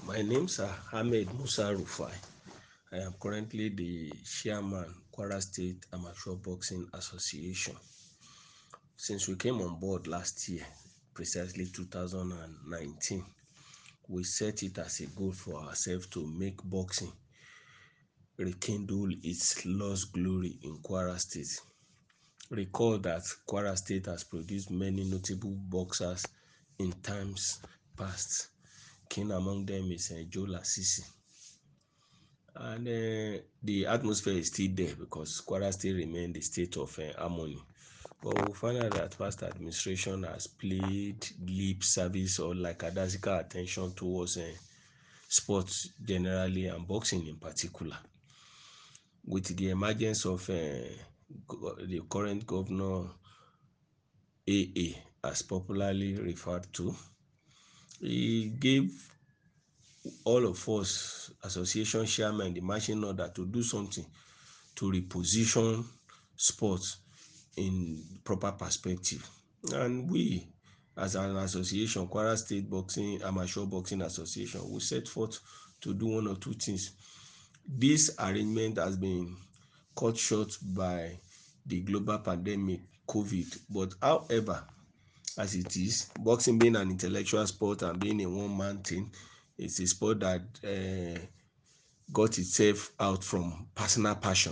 My name's Ahmed Musa Rufai. I am currently the chairman, Kwara State Amateur Boxing Association. Since we came on board last year, precisely 2019, we set it as a goal for ourselves to make boxing rekindle its lost glory in Kwara State. Recall that Kwara State has produced many notable boxers in times past. King among them is Joe Lasisi. And the atmosphere is still there because Kwara still remain the state of harmony. But we find out that past administration has played lip service or like lackadaisical attention towards sports generally and boxing in particular. With the emergence of the current governor AA, as popularly referred to, he gave all of us association chairman the marching order to do something to reposition sports in proper perspective. And we, as an association, Kwara State Boxing Amateur Boxing Association, we set forth to do one or two things. This arrangement has been cut short by the global pandemic, COVID. But however, as it is, boxing being an intellectual sport and being a one-man thing, it's a sport that got itself out from personal passion.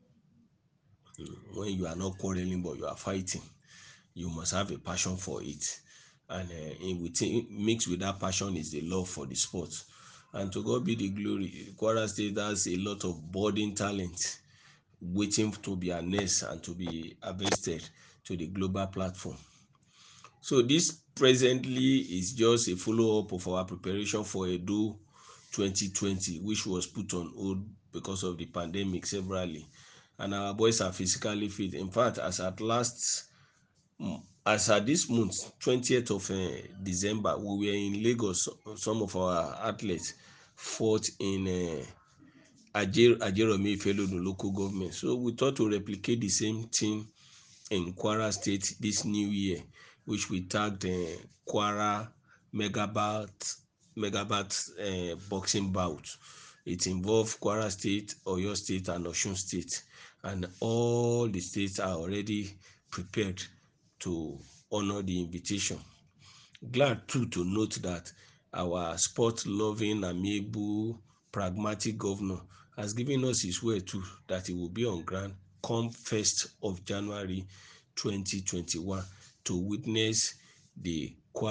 When you are not quarreling but you are fighting, you must have a passion for it. And mixed with that passion is the love for the sport. And to God be the glory, Kwara State has a lot of budding talent waiting to be harnessed and to be harvested to the global platform. So this presently is just a follow-up of our preparation for Edo 2020, which was put on hold because of the pandemic severally. And our boys are physically fit. In fact, as at this month, 20th of December, we were in Lagos. Some of our athletes fought in Ajeromi Ifelodun local government. So we thought to replicate the same thing in Kwara State this new year, which we tagged Kwara Megabat boxing bout. It involved Kwara State, Oyo State, and Osun State, and all the states are already prepared to honor the invitation. Glad too to note that our sport-loving, amiable, pragmatic governor has given us his word too that he will be on ground come 1st of January 2021 to witness the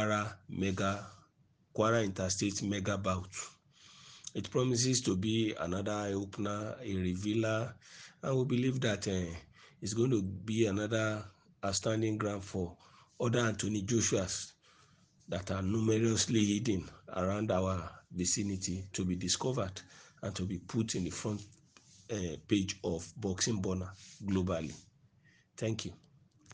Kwara Interstate Mega Bout. It promises to be another eye-opener, a revealer, and we believe that it's going to be another outstanding ground for other Anthony Joshua's that are numerously hidden around our vicinity to be discovered and to be put in the front page of Boxing Burner globally. Thank you.